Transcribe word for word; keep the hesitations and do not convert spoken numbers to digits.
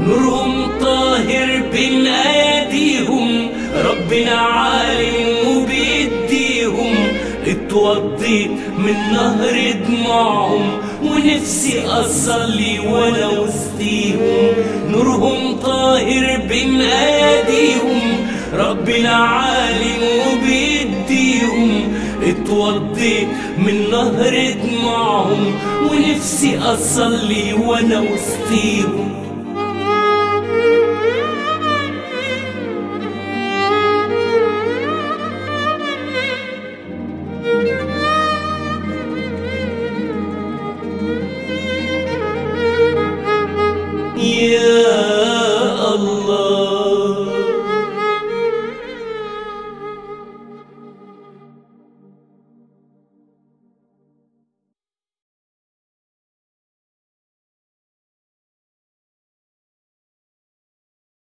نورهم طاهر بين ايديهم، ربنا عالم وبيديهم. اتوضيت من نهر دموعهم ونفسي اصلي وانا وسطيهم. نورهم طاهر بين ايديهم، ربنا عالم وبيديهم. اتوضيت من نهر دموعهم ونفسي اصلي وانا وسطيهم.